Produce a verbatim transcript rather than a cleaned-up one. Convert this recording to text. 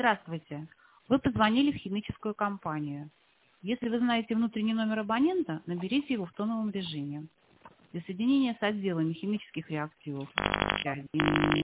Здравствуйте. Вы позвонили в химическую компанию. Если вы знаете внутренний номер абонента, наберите его в тоновом режиме. Для соединения с отделами химических реактивов.